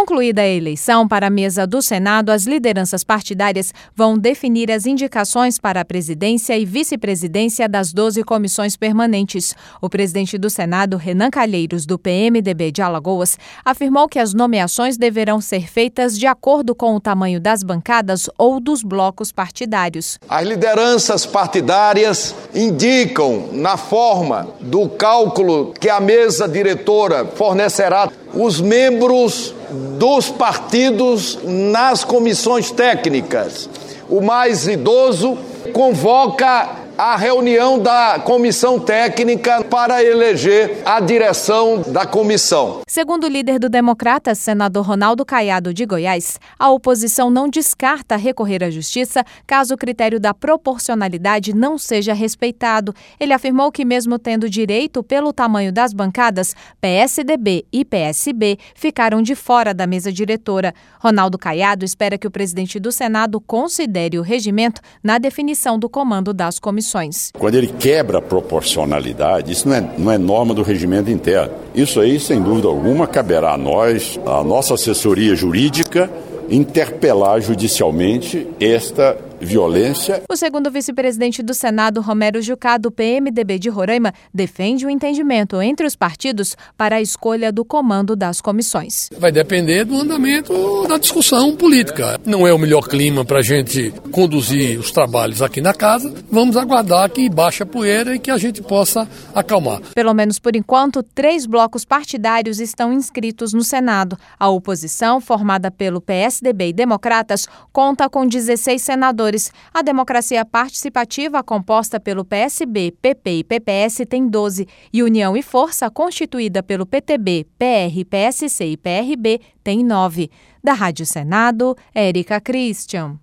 Concluída a eleição para a mesa do Senado, as lideranças partidárias vão definir as indicações para a presidência e vice-presidência das 12 comissões permanentes. O presidente do Senado, Renan Calheiros, do PMDB de Alagoas, afirmou que as nomeações deverão ser feitas de acordo com o tamanho das bancadas ou dos blocos partidários. As lideranças partidárias indicam, na forma do cálculo que a mesa diretora fornecerá, os membros dos partidos nas comissões técnicas. O mais idoso convoca a reunião da comissão técnica para eleger a direção da comissão. Segundo o líder do Democratas, senador Ronaldo Caiado de Goiás, a oposição não descarta recorrer à justiça caso o critério da proporcionalidade não seja respeitado. Ele afirmou que, mesmo tendo direito pelo tamanho das bancadas, PSDB e PSB ficaram de fora da mesa diretora. Ronaldo Caiado espera que o presidente do Senado considere o regimento na definição do comando das comissões. Quando ele quebra a proporcionalidade, isso não é norma do regimento interno. Isso aí, sem dúvida alguma, caberá a nós, a nossa assessoria jurídica, interpelar judicialmente esta violência. O segundo vice-presidente do Senado, Romero Jucá, do PMDB de Roraima, defende o entendimento entre os partidos para a escolha do comando das comissões. Vai depender do andamento da discussão política. Não é o melhor clima para a gente conduzir os trabalhos aqui na casa. Vamos aguardar que baixe a poeira e que a gente possa acalmar. Pelo menos por enquanto, 3 blocos partidários estão inscritos no Senado. A oposição, formada pelo PSDB e Democratas, conta com 16 senadores. A democracia participativa, composta pelo PSB, PP e PPS, tem 12, e União e Força, constituída pelo PTB, PR, PSC e PRB, tem 9. Da Rádio Senado, Érica Christian.